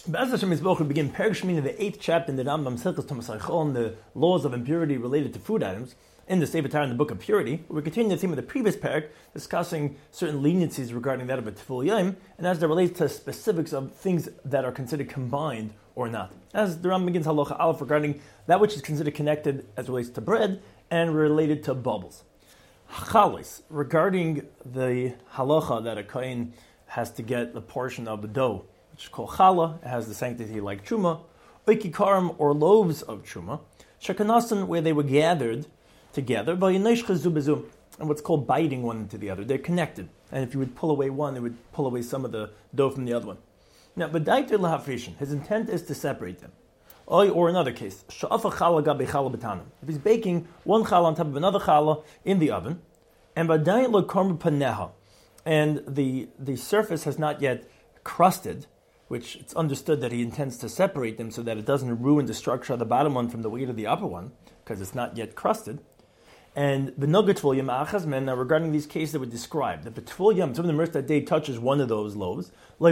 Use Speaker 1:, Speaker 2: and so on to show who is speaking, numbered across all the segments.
Speaker 1: Be'ez Hashem Yisboch, we begin Perek Shmini, the 8th chapter in the Rambam Hilchos Tumas Hachon, the laws of impurity related to food items, in the Sefer Torah in the book of purity. We're continuing the theme of the previous Perek, discussing certain leniencies regarding that of a Tefil Yom, and as it relates to specifics of things that are considered combined or not. As the Rambam begins Halacha Aleph regarding that which is considered connected as it relates to bread and related to bubbles. Chalis, regarding the halacha that a kohen has to get the portion of the dough, which is called challah, it has the sanctity like truma, oikikarim, or loaves of truma, shekanasan, where they were gathered together, and what's called biting one into the other. They're connected, and if you would pull away one, it would pull away some of the dough from the other one. Now, b'daiter lahafrishin, his intent is to separate them. Or another case, sha'afa challah gabe challah b'tanim. If he's baking one challah on top of another challah in the oven, and b'dayin lo korma paneha, and the surface has not yet crusted, which it's understood that he intends to separate them so that it doesn't ruin the structure of the bottom one from the weight of the upper one, because it's not yet crusted. And the nugget yam achazmen, now regarding these cases that were described, if the tefil yam, some of the mercy that day touches one of those loaves, he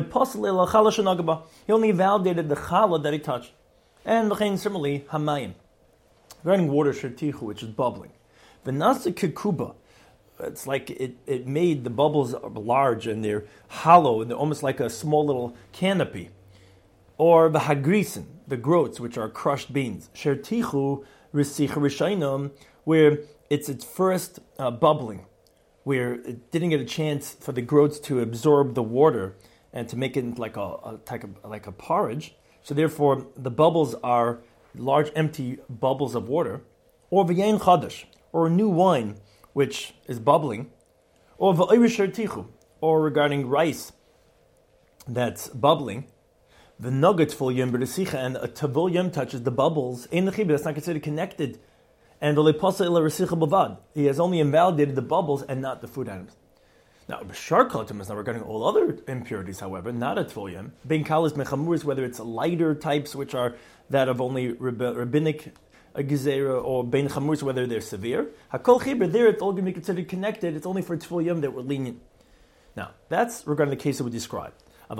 Speaker 1: only validated the challah that he touched. And similarly, hamayim, regarding water shertichu, which is bubbling. The nasa kikuba, it's like it made the bubbles large and they're hollow and they're almost like a small little canopy. Or the hagrisin, the groats, which are crushed beans. Shertichu risich rishainom, where it's its first bubbling, where it didn't get a chance for the groats to absorb the water and to make it like a porridge. So therefore, the bubbles are large, empty bubbles of water. Or v'yain chadash, or a new wine, which is bubbling, or v'oirish shertichu, or regarding rice that's bubbling, the nugget full yom b'resicha, and a tavol yom touches the bubbles in the chibah, that's not considered connected, and v'lepasa ila resicha b'vad, he has only invalidated the bubbles and not the food items. Now, b'shar kotim is now regarding all other impurities, however, not a tavol yom, bein kalis mechamuris, whether it's lighter types, which are that of only rabbinic a gezerah, or bein chamurs, whether they're severe. Hakol chibur, there it's all going to be considered connected. It's only for tefil yom that we're lenient. Now, that's regarding the case that we described. But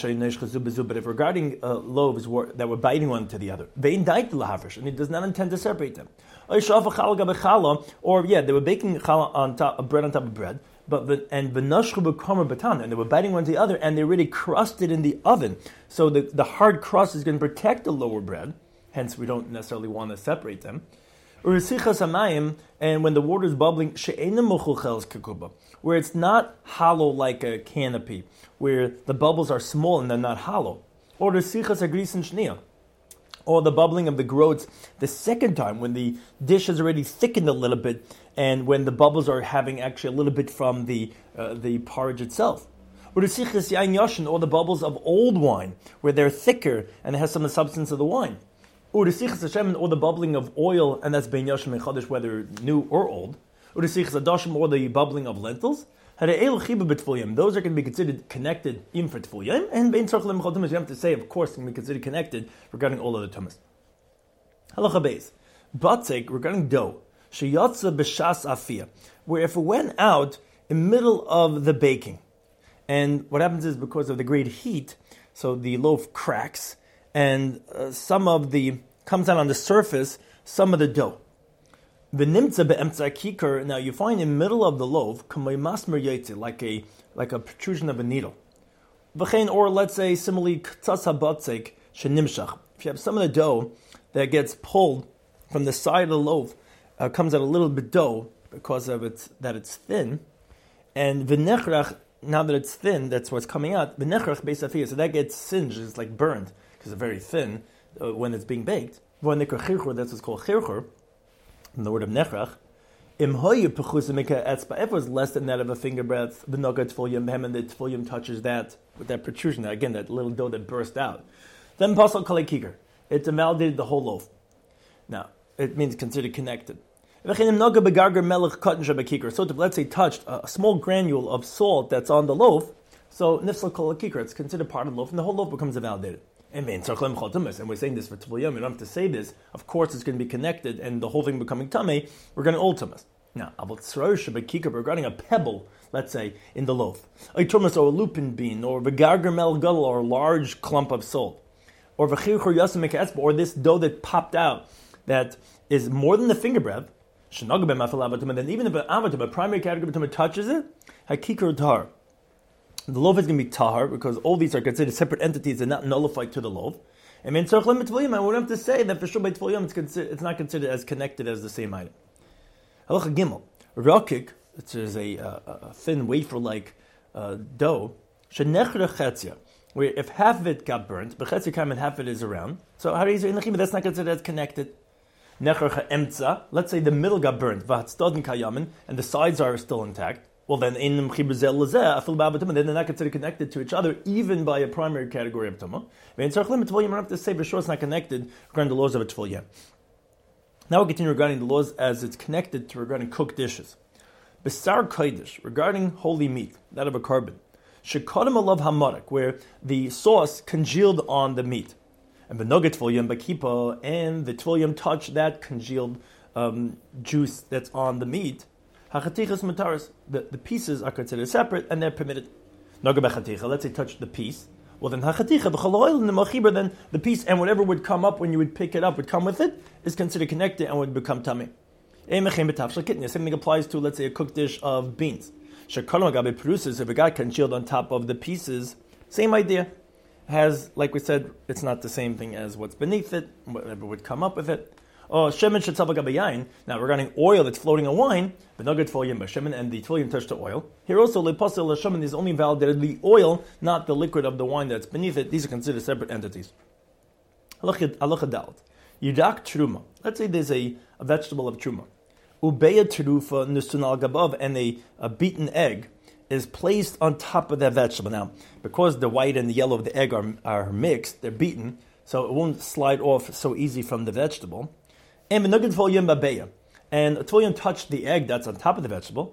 Speaker 1: if regarding loaves that were biting one to the other, and he does not intend to separate them. Or they were baking challah on top of bread and bread, and they were biting one to the other, and they already crusted in the oven. So the hard crust is going to protect the lower bread. Hence, we don't necessarily want to separate them. And when the water is bubbling, where it's not hollow like a canopy, where the bubbles are small and they're not hollow. Or the bubbling of the groats the second time, when the dish is already thickened a little bit, and when the bubbles are having actually a little bit from the porridge itself. Or the bubbles of old wine, where they're thicker and it has some of the substance of the wine. Or the bubbling of oil, and that's bein yashim and chadash, whether new or old. Or the bubbling of lentils. Those are going to be considered connected even for tefil yom, and bein tzarich lemechol tumas, you have to say, of course, can be considered connected regarding all other tumas. Halacha beis, batzek, regarding dough, sheyatza b'shas afiyah, where if it went out in the middle of the baking, and what happens is because of the great heat, so the loaf cracks, and some of the comes out on the surface, some of the dough. Now you find in the middle of the loaf, like a protrusion of a needle. Or let's say similarly, if you have some of the dough that gets pulled from the side of the loaf, comes out a little bit dough because of it's thin, and v'nechrach, now that it's thin, that's what's coming out. V'nechrach beisafiyah, so that gets singed, it's like burned, because it's very thin when it's being baked. That's what's called chirchur, from the word of nechrach. If it was less than that of a finger breadth, the nugget tefillim, and the tefillim touches that with that protrusion, again, that little dough that burst out. Then pasal kalei kiker, it invalidated the whole loaf. Now, it means considered connected. So let's say touched a small granule of salt that's on the loaf, so nifsal kol kikar, it's considered part of the loaf, and the whole loaf becomes invalidated. And we're saying this for tefil yom. You don't have to say this. Of course, it's going to be connected, and the whole thing becoming tamei. We're going to old tumas. Now, regarding a pebble, let's say, in the loaf, a tumas or a lupin bean, or vegarger mel gull, or a large clump of salt. or this dough that popped out that is more than the finger breadth, then even if a primary category of touches it, hakikar tahar. The loaf is going to be tahar because all these are considered separate entities and not nullified to the loaf. And we don't have to say that for sure by Tvolim it's not considered as connected as the same item. Halacha Gimel, rakik, which is a thin wafer-like dough, shenechra chetzia, where if half of it got burnt, but chetzia kam and half of it is around. So how do you say that's not considered as connected? Nechra emtza, let's say the middle got burnt, v'hatztadin kayamin, and the sides are still intact. Well, then in then they're not considered connected to each other, even by a primary category of tumah. You don't have to say for sure it's not connected regarding the laws of a tefillah. Now we'll continue regarding the laws as it's connected to regarding cooked dishes. Besar kodesh, regarding holy meat, that of a carbon. Shekadam alav hamarak, where the sauce congealed on the meat. And benoga tefillah bakipa, and the tefillah touch that congealed juice that's on the meat. Hachatichas mataras, the pieces are considered separate and they're permitted. Noga bechaticha, let's say touch the piece. Well then hachaticha b'chaloil and the machiber, then the piece and whatever would come up when you would pick it up would come with it is considered connected and would become tamei. Same thing applies to, let's say, a cooked dish of beans. Shekalam agabe peruses, if it got congealed on top of the pieces, same idea. Has, like we said, it's not the same thing as what's beneath it, whatever would come up with it. Shemen shetzava gabe yain. Now regarding oil that's floating in wine, the nugget tefillim shemen and the tefillim touch the oil. Here also lepasil shemen is only validated the oil, not the liquid of the wine that's beneath it. These are considered separate entities. Halacha dalet. Yudak truma. Let's say there's a vegetable of truma. Ubeya terufa nusunal gabav, and a beaten egg is placed on top of that vegetable. Now, because the white and the yellow of the egg are mixed, they're beaten, so it won't slide off so easy from the vegetable. And a tefillim touched the egg that's on top of the vegetable.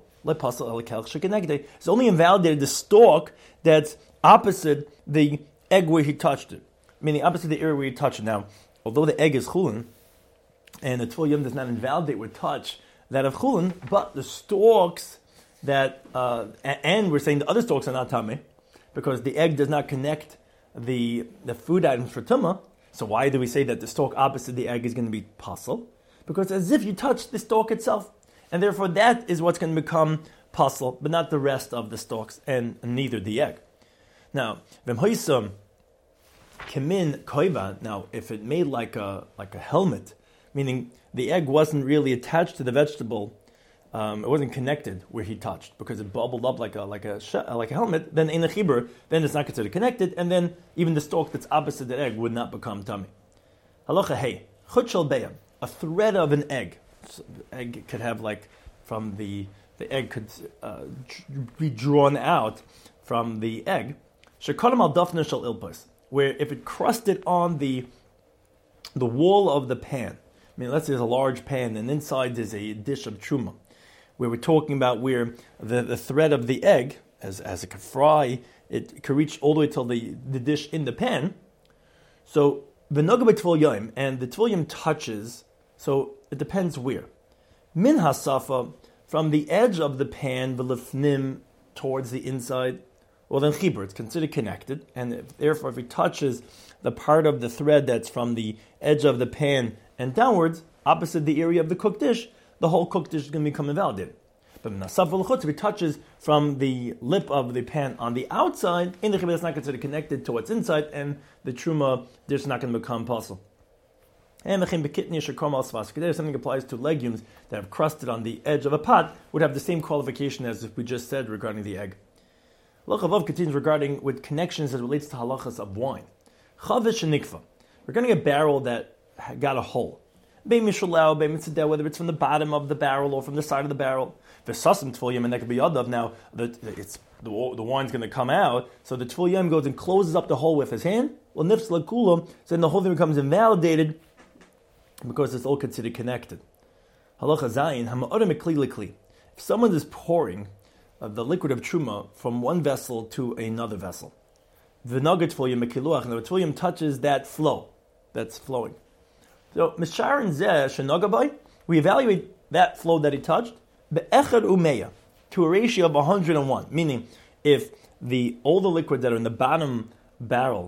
Speaker 1: It's only invalidated the stalk that's opposite the egg where he touched it, meaning opposite the area where he touched it. Now, although the egg is chulin, and the tefillim does not invalidate with touch that of chulin, but the stalks that, and we're saying the other stalks are not tamei, because the egg does not connect the food items for tumah. So why do we say that the stalk opposite the egg is going to be pasul? Because as if you touch the stalk itself. And therefore that is what's going to become pasul, but not the rest of the stalks, and neither the egg. Now, v'mhoisam kimin koiva. Now, if it made like a helmet, meaning the egg wasn't really attached to the vegetable, it wasn't connected where he touched because it bubbled up like a helmet. Then in a chibur, then it's not considered connected, and then even the stalk that's opposite the egg would not become tummy. Halacha hey chut shel beya, a thread of an egg. So the egg could have from the egg could be drawn out from the egg. Shekalam al dafna shel ilpos, where if it crusted on the wall of the pan. I mean, let's say there's a large pan and inside there's a dish of truma, where we're talking about where the thread of the egg, as it can fry, it can reach all the way till the dish in the pan. So the noga b'tefillim, and the tefillim touches, so it depends where. Min hasafa, from the edge of the pan, v'lefnim, towards the inside, well then chibur, it's considered connected, and therefore if it touches the part of the thread that's from the edge of the pan and downwards, opposite the area of the cooked dish, the whole cooked dish is going to become invalidated. But if it touches from the lip of the pan on the outside, in the chibur, it's not considered connected to what's inside, and the truma dish is not going to become pasul. And something applies to legumes that have crusted on the edge of a pot, would have the same qualification as we just said regarding the egg. Halacha Vav continues regarding with connections as relates to halachas of wine. Chavish and nikfa, regarding a barrel that got a hole. Whether it's from the bottom of the barrel or from the side of the barrel. V'sasim tefillim, and that could be yadav. Now the wine's going to come out, so the tefillim goes and closes up the hole with his hand. Well, nifs lakulam, so then the whole thing becomes invalidated because it's all considered connected. Halacha zayin hama'orim ekli likli. If someone is pouring the liquid of truma from one vessel to another vessel, v'nagat tefillim mekiluach, and the tefillim touches that flow that's flowing. So, Misharon Zeh Shenagabai, we evaluate that flow that he touched, be'echad umeya, to a ratio of 101. Meaning, if all the liquids that are in the bottom barrel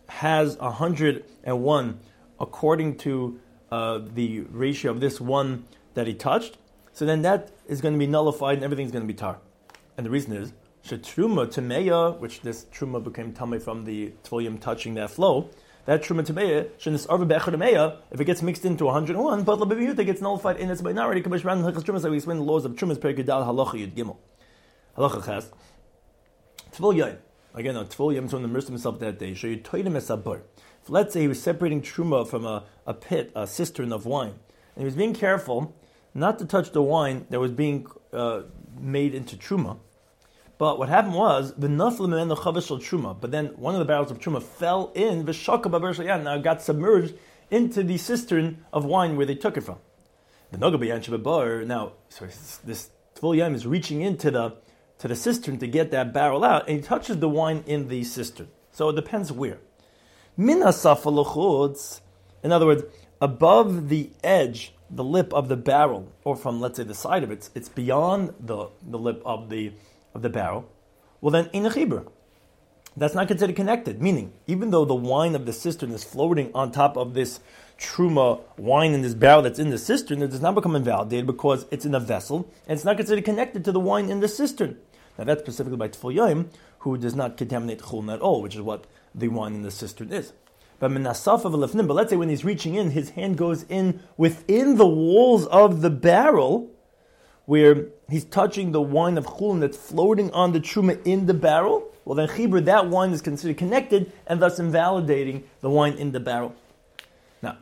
Speaker 1: has 101 according to the ratio of this one that he touched, so then that is going to be nullified and everything's going to be tar. And the reason is, Shetruma Tameya, which this Truma became Tamei from the Tvolim touching that flow, that Truma Tameya, Shenis Arva Be'echad Tameya, if it gets mixed into 101, but Labibiyuta gets nullified in its minority, Kabash Ran Hachas Truma, so we explain the laws of Trumas Perikadal Halacha Yud Gimel. Halacha Chas. Tvol Yom. Again, on Tvol Yom, someone immersed himself that day. So you told him a sabur. Let's say he was separating Truma from a pit, a cistern of wine, and he was being careful not to touch the wine that was being made into Truma. But what happened was the naflim and the chavishal truma. But then one of the barrels of truma fell in the shaka babershayam. Now it got submerged into the cistern of wine where they took it from. The nogabayan shababar. Now, sorry, this tvul yam is reaching into the cistern to get that barrel out, and he touches the wine in the cistern. So it depends where. Min hasafa. In other words, above the edge, the lip of the barrel, or from, let's say, the side of it, it's beyond the lip of the barrel, well then in a chibur. That's not considered connected, meaning even though the wine of the cistern is floating on top of this truma wine in this barrel that's in the cistern, it does not become invalidated because it's in a vessel and it's not considered connected to the wine in the cistern. Now that's specifically by Tful Yom, who does not contaminate chulin at all, which is what the wine in the cistern is. But let's say when he's reaching in, his hand goes in within the walls of the barrel, where he's touching the wine of chulin that's floating on the truma in the barrel, well then chibur, that wine is considered connected and thus invalidating the wine in the barrel. Now,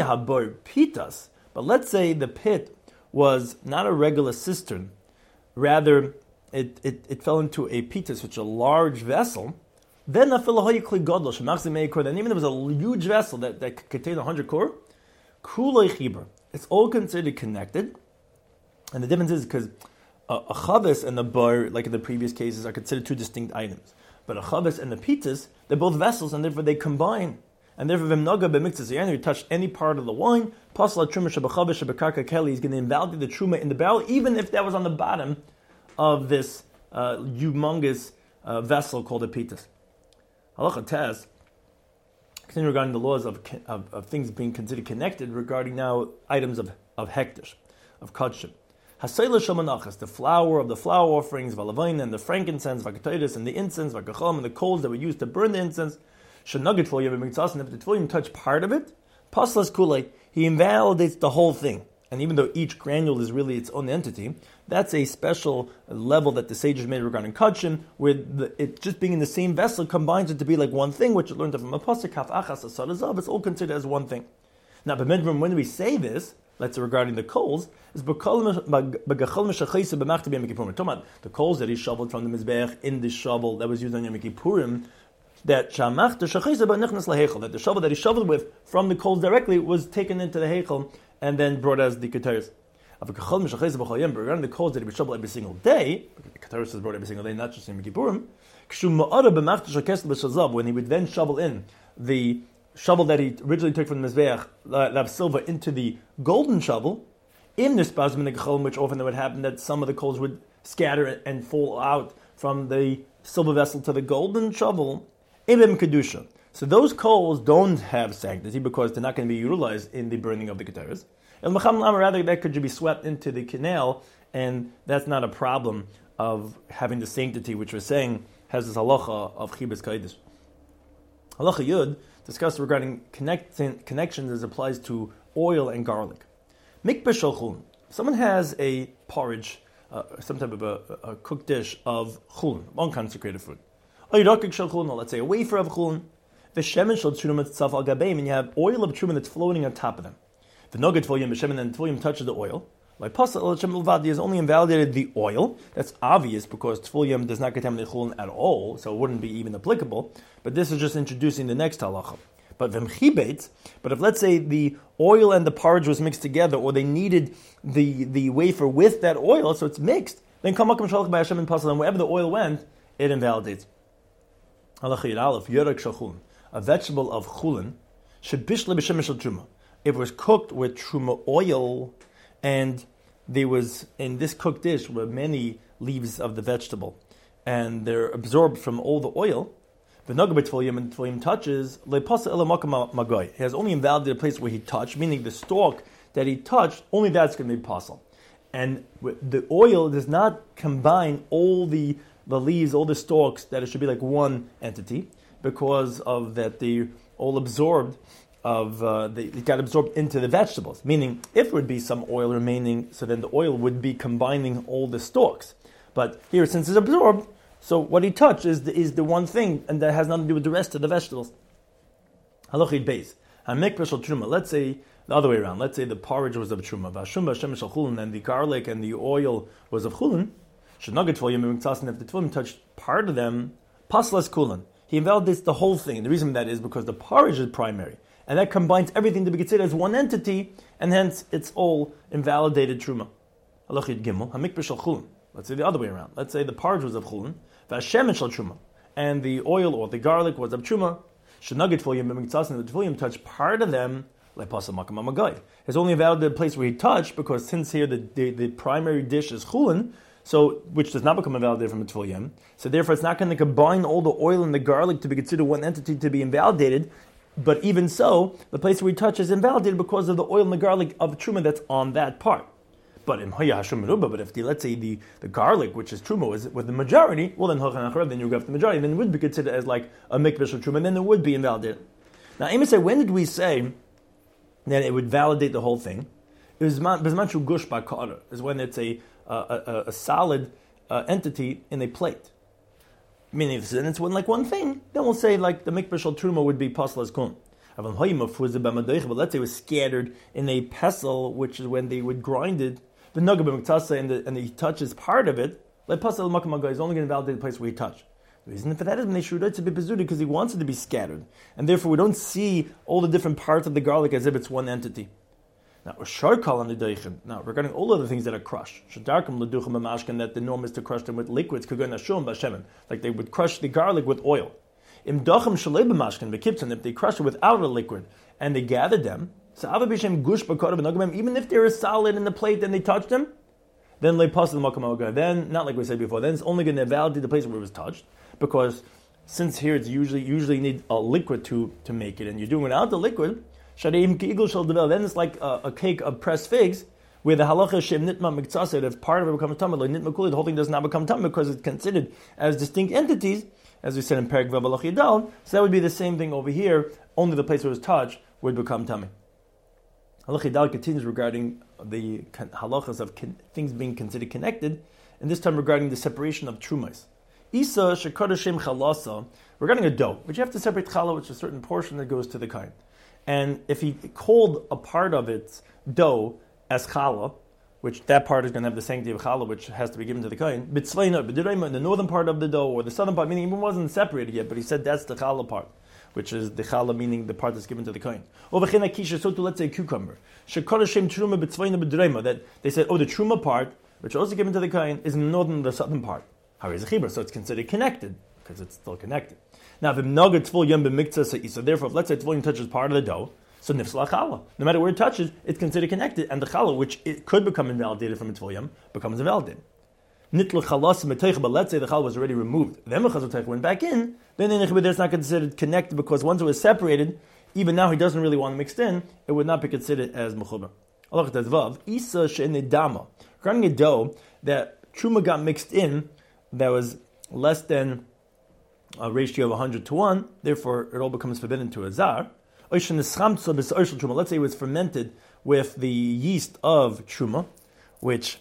Speaker 1: pitas, but let's say the pit was not a regular cistern, rather it fell into a pitas, which is a large vessel, then even if there was a huge vessel that could contain 100 kor, it's all considered connected. And the difference is because a chavis and a bar, like in the previous cases, are considered two distinct items. But a chavis and the pitas, they're both vessels, and therefore they combine. And therefore, v'mnaga b'miktzas yain, you touch any part of the wine, pasla truma shebechavis shebekarka keli is going to invalidate the truma in the barrel, even if that was on the bottom of this humongous vessel called a pitas. Halacha tes, continue regarding the laws of things being considered connected, regarding now items of hektish, of kodshim. Hasayla shamanachas, the flour of the flour offerings, valavain, and the frankincense, vakatoidis, and the incense, vakacham, and the coals that were used to burn the incense. Shenugget tvolim b'mitzas, and if the tvolim touch part of it, paslas kulei, he invalidates the whole thing. And even though each granule is really its own entity, that's a special level that the sages made regarding kodshim, where it just being in the same vessel combines it to be like one thing, which you learned from a pasuk, kaf achas asad azav, it's all considered as one thing. Now, when we say this, let's say regarding the coals, is the coals that he shoveled from the mizbeach in the shovel that was used on Yom Kippurim, that the shovel that he shoveled with from the coals directly was taken into the heichel and then brought as the keteris. Regarding the coals that he would shovel every single day, because the keteris is brought every single day, not just in Yom Kippurim, when he would then shovel in the shovel that he originally took from the mizbeach, that silver, into the golden shovel, which often would happen that some of the coals would scatter and fall out from the silver vessel to the golden shovel, kedusha. So those coals don't have sanctity because they're not going to be utilized in the burning of the keteris. Rather, that could be swept into the canal, and that's not a problem of having the sanctity, which we're saying has this halacha of chibas kaidish. Halacha yud discussed regarding connections as applies to oil and garlic. Mikbeh chulin. Someone has a porridge, some type of a cooked dish of chulin, unconsecrated food. Or let's say a wafer of chulin. And you have oil of truma that's floating on top of them. The nugget tvolim b'shemen, and tvolim touches the oil. Like pasal he has only invalidated the oil. That's obvious because tvolim does not contaminate chulin at all, so it wouldn't be even applicable. But this is just introducing the next halacha. But if let's say the oil and the porridge was mixed together, or they needed the wafer with that oil, so it's mixed, then kamakam shalach by Hashem and pasal, and wherever the oil went, it invalidates. Halacha yud aleph, yorak shel chulin, a vegetable of chulin, shebishle b'shemen shel truma. It was cooked with truma oil, and there was, in this cooked dish, were many leaves of the vegetable, and they're absorbed from all the oil. The Nagabit Tfilim and Tfilim touches, Lepasa Elamakam Magoy. He has only invalidated a place where he touched, meaning the stalk that he touched, only that's going to be possible. And the oil does not combine all the leaves, all the stalks, that it should be like one entity, because of that they all absorbed it got absorbed into the vegetables. Meaning, if there would be some oil remaining, so then the oil would be combining all the stalks. But here, since it's absorbed, so what he touched is the one thing, and that has nothing to do with the rest of the vegetables. Halachid beis. Hamikdash al truma. Let's say the other way around. Let's say the porridge was of truma, v'ashum b'shemesh al chulin, and the garlic and the oil was of chulin. Shenagid tfilim b'miktzas, and if the tfilim touched part of them, paslas kulin. He invalidates the whole thing. The reason for that is because the porridge is primary, and that combines everything to be considered as one entity, and hence it's all invalidated truma. Halachid gimel. Hamikdash al chulin. Let's say the other way around. Let's say the porridge was of chulin, v'ashemesh al truma, and the oil or the garlic was of truma. Shenagid tfilim b'miktzas, and the tfilim touched part of them. It's only valid the place where he touched, because since here the primary dish is chulin, so which does not become invalidated from the tefillim, so therefore it's not going to combine all the oil and the garlic to be considered one entity to be invalidated. But even so, the place where he touched is invalidated because of the oil and the garlic of truma that's on that part. But in if let's say the garlic, which is truma, is with the majority, well then you go after the majority, then it would be considered as like a mikvash of truma, and then it would be invalidated. Now, I say, when did we say that it would validate the whole thing? It was Bizmanchu Gush Bakara, is when it's a solid entity in a plate. Meaning, if it's one thing, then we'll say like the mikvash al truma would be pasal as kun. But let's say it was scattered in a pestle, which is when they would grind it. The nugget b'miktasa, and he touches part of it. Like pasal makamaga is only going to validate the place where he touched. The reason for that is when they shoot it to be bezudi, because he wants it to be scattered, and therefore we don't see all the different parts of the garlic as if it's one entity. Now, regarding all of the things that are crushed, that the norm is to crush them with liquids, like they would crush the garlic with oil. If they crush it without a liquid and they gathered them, even if they're solid in the plate and they touch them, then then not like we said before, then it's only going to validate the place where it was touched, because since here it's usually need a liquid to make it, and you're doing it without the liquid, then it's like a cake of pressed figs, where the halacha shem nitma miktsased, if part of it becomes tamid, like nitma kuli, the whole thing does not become tamid because it's considered as distinct entities, as we said in Perek Vav Halach Yidal. So that would be the same thing over here, only the place where it was touched would become tamid. Halach Yidal continues regarding the halachas of things being considered connected, and this time regarding the separation of trumas. Isa shekadashim chalasa, regarding a dough, which you have to separate challah, which is a certain portion that goes to the kain. And if he called a part of its dough as challah, which that part is going to have the sanctity of challah, which has to be given to the kain, b'tzleina, in the northern part of the dough, or the southern part, meaning it wasn't separated yet, but he said that's the challah part, which is the challah, meaning the part that's given to the kain. Or v'china kisha, so to let's say a cucumber. Shekarashem truma b'tzleina b'dreima, that they said, the truma part, which is also given to the kain, is in the northern and the southern part. How is a chibur? So it's considered connected, because it's still connected. Now, if naga tvul yom b'miktzah, so therefore, if let's say tvul yom touches part of the dough, so nifsla challah. No matter where it touches, it's considered connected, and the challah, which it could become invalidated from its tvul yom, becomes invalidated. Nitl chalas meteicha, but let's say the challah was already removed, then the chazal went back in, then it's not considered connected, because once it was separated, even now he doesn't really want to mix in, it would not be considered as mechuber. Allah tazvav isa she'nedama, regarding a dough that truma got mixed in, that was less than a ratio of 100 to 1, therefore it all becomes forbidden to a zar. Let's say it was fermented with the yeast of truma, which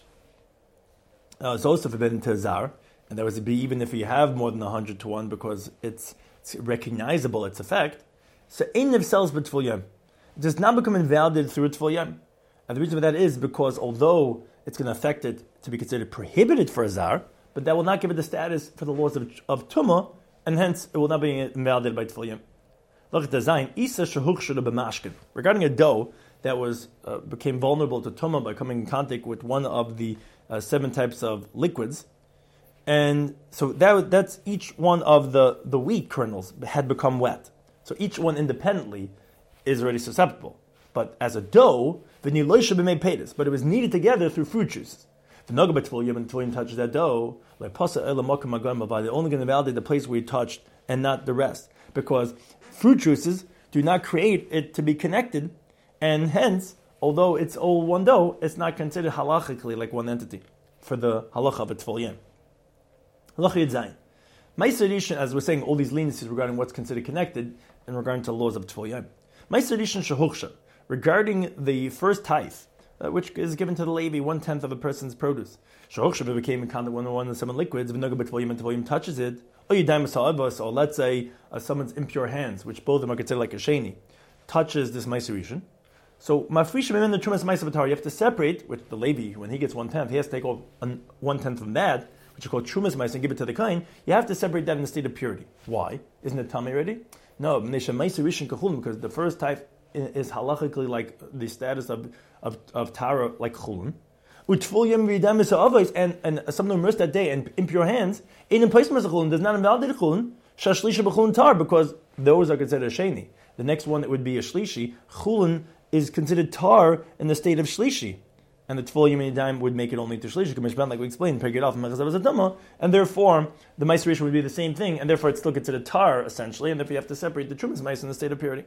Speaker 1: is also forbidden to a zar, and that was to be even if you have more than 100 to 1, because it's recognizable, its effect. So ein cells but tful, it does not become invalidated through tful yam. And the reason for that is because although it's going to affect it to be considered prohibited for a zar, but that will not give it the status for the laws of tumah, and hence it will not be invalidated by tful yam. Look at the zayin. Isa shehuchshula b'mashkin. Regarding a dough that was became vulnerable to tumah by coming in contact with one of the 7 types of liquids, and so that's each one of the wheat kernels had become wet. So each one independently is already susceptible. But as a dough, the niloy should be made paytas, but it was kneaded together through fruit juices. The nogabet tefillim, and tefillim touches that dough, like pasa ela makam agam, they're only going to validate the place where you touched and not the rest. Because fruit juices do not create it to be connected, and hence, although it's all one dough, it's not considered halachically like one entity for the halacha of a tful yem. Halacha Yud Zayin. Ma'aser Rishon, as we're saying, all these leniencies regarding what's considered connected in regarding to the laws of tful yem. Ma'aser Rishon shehuchsha, regarding the first tithe, which is given to the Levi, 1/10 of a person's produce. Shehuchsha became in contact with one of the seven liquids, v'noga b'tful yem, and tful yem touches it, or let's say someone's impure hands, which both of them are considered like a sheni, touches this Ma'aser Rishon. So mafrishim in the trumas ma'aser b'tar, you have to separate, which the Levi, when he gets 1/10, he has to take off 1/10 from that, which is called trumas ma'aser, and give it to the kohen. You have to separate that in the state of purity. Why? Isn't it tummy already? No, because the first type is halachically like the status of tara, like chulun. And someone immersed that day and impure hands, in place of chulun does not invalidate chulun. Shashlisha b'chulun tar, because those are considered a sheni. The next one that would be a shlishi. Chulun is considered tar in the state of shlishi, and the tful yom yadayim would make it only to shlishi, like we explained, and therefore the ma'aser rishon would be the same thing, and therefore it's still considered tar essentially, and therefore you have to separate the trumas ma'aser in the state of purity.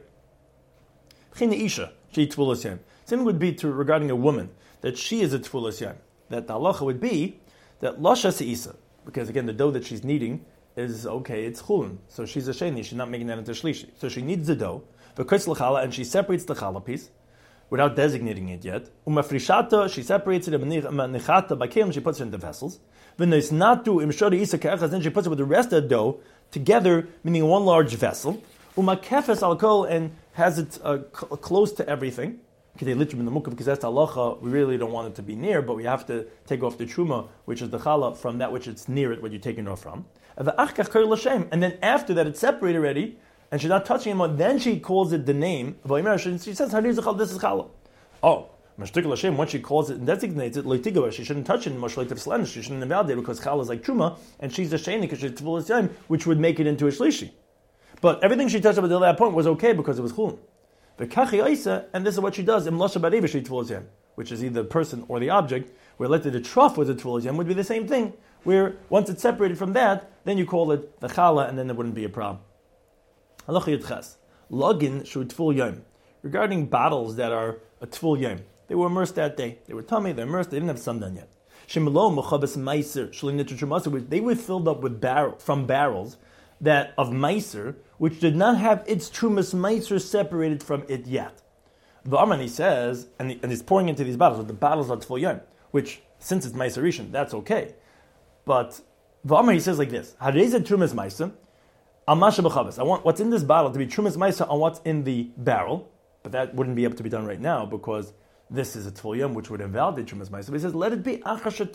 Speaker 1: Same would be to regarding a woman, that she is a tfulas yom. That the halacha would be that lasha seisa, because again the dough that she's kneading is okay, it's chulun, so she's a sheni, she's not making that into shlishi, so she needs the dough. And she separates the challah piece without designating it yet. Umafrishata, she separates it. She puts it into vessels. Then she puts it with the rest of the dough together, meaning one large vessel. Umakefes alcohol, and has it close to everything. Because that's the halacha, we really don't want it to be near, but we have to take off the truma, which is the challah, from that which it's near it, what you're taking it off from. And then after that, it's separated already, and she's not touching him, then she calls it the name. She says, this is challah. Oh, once she calls it and designates it, she shouldn't touch it, she shouldn't invalidate it, because challah is like truma, and she's a sheni, because she's tefillas yom, which would make it into a shlishi. But everything she touched up until that point was okay, because it was chulun. And this is what she does, which is either the person or the object, where let's say the trough was a tefillas yom, would be the same thing, where once it's separated from that, then you call it the challah, and then there wouldn't be a problem. Halacha Yud Ches. Login shu tful yom. Regarding bottles that are a tful yom, they were immersed that day. They were tummy, they're immersed, they didn't have sundown yet. Shemelo mechabes meiser shlin nitru, they were filled up with barrels that of meiser, which did not have its trumas meiser separated from it yet. The Armani says, and he's pouring into these bottles, the bottles are tful yom, which since it's meiser rishon, that's okay. But the Armani says like this: Harezet trumas meiser. I want what's in this bottle to be trumas ma'aser on what's in the barrel, but that wouldn't be able to be done right now because this is a tful yom, which would invalidate trumas ma'aser. But he says, let it be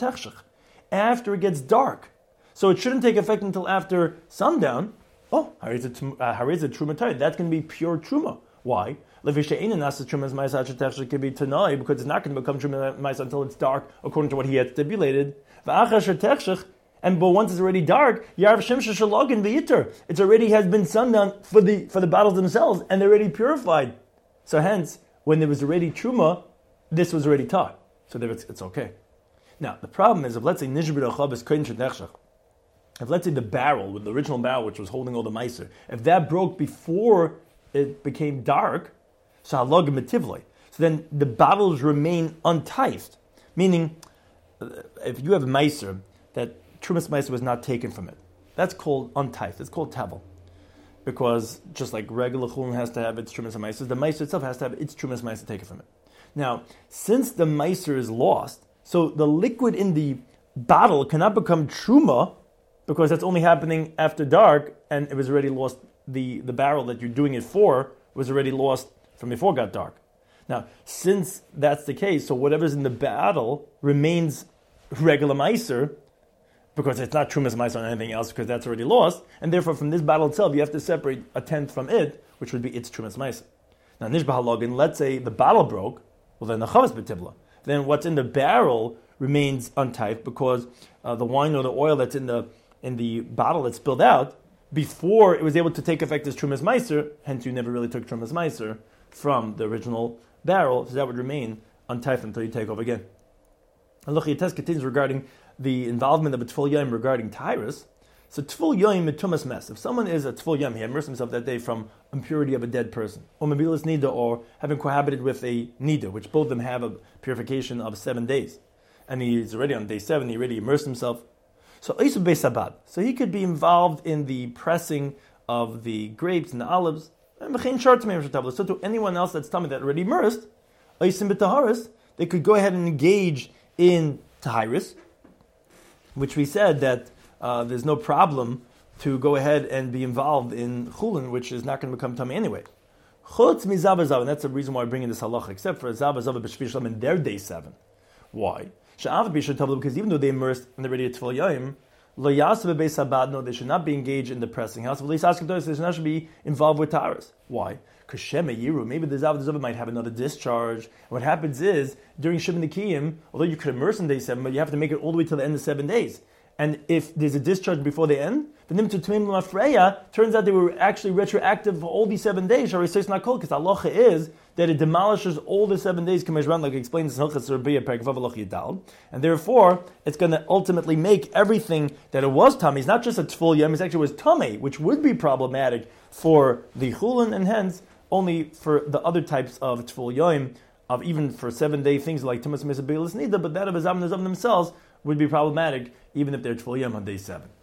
Speaker 1: after it gets dark. So it shouldn't take effect until after sundown. Oh, harizah truma, that's going to be pure truma. Why? Because it's not going to become trumas ma'aser until it's dark, according to what he had stipulated. But once it's already dark, Yarv Shemsha Shalogin V'Yitter. It's already has been sundown for the bottles themselves, and they're already purified. So hence, when there was already Truma, this was already tar. So there it's okay. Now, the problem is, if let's say Nishbir Achabes Koin Shedechshach, if let's say the barrel, with the original barrel which was holding all the meiser, if that broke before it became dark, so Halog Metivloi, so then the bottles remain untithed. Meaning, if you have meiser that trumas ma'aser was not taken from it, that's called untithed. It's called tavel, because just like regular chulun has to have its trumas ma'aser, the ma'aser itself has to have its trumas ma'aser taken from it. Now, since the ma'aser is lost, so the liquid in the bottle cannot become truma, because that's only happening after dark, and it was already lost. The barrel that you're doing it for was already lost from before it got dark. Now, since that's the case, so whatever's in the bottle remains regular ma'aser, because it's not trumas ma'aser or anything else, because that's already lost, and therefore from this bottle itself you have to separate a tenth from it, which would be its trumas ma'aser. Now nishbah halogin, let's say the bottle broke, well then the chavas betibla. Then what's in the barrel remains untithed, because the wine or the oil that's in the bottle that spilled out, before it was able to take effect as trumas ma'aser, hence you never really took trumas ma'aser from the original barrel, so that would remain untithed until you take off again. And Halacha Yud Tes continues regarding the involvement of a tful yom regarding tyrus. So Tful Yom Tumas Mes. If someone is a Tful Yom, he immersed himself that day from impurity of a dead person, or Mabilas Nida, or having cohabited with a Nida, which both of them have a purification of 7 days. And he's already on day 7, he already immersed himself. So Eisu Beis Sabad. So he could be involved in the pressing of the grapes and the olives. So to anyone else that's tummy that already immersed, Eisim B'Taharis, they could go ahead and engage in Tahiris, which we said that there's no problem to go ahead and be involved in Chulin, which is not going to become tummy anyway. Chutz mi Zav Zav, and that's the reason why we're bringing this halacha, except for Zav Zav B'Shvi Shalom in their day 7. Why? Because even though they immersed and they're ready at Tfil Yom, lo yasu bebeis habad, no, they should not be engaged in the pressing house. They should not be involved with taras. Why? Because Shema Yiru, maybe the Zav might have another discharge. And what happens is, during Shemini Kiyim, although you could immerse in day 7, but you have to make it all the way to the end of 7 days. And if there's a discharge before the end, the Nimtu Tumim L'Mafreya, turns out they were actually retroactive for all these 7 days. Because halacha is that it demolishes all the 7 days, like it explains in Hilchas Rabbiya Perek Vav Halacha Yidal, and therefore it's going to ultimately make everything that it was tummy. It's not just a Tful Yom, it actually was tummy, which would be problematic for the Chulin, and hence only for the other types of Tful Yom, of even for 7 day things like Tumas Mesabelis Nida, but that of Azam and Azam themselves would be problematic even if they're Tful Yom on day 7.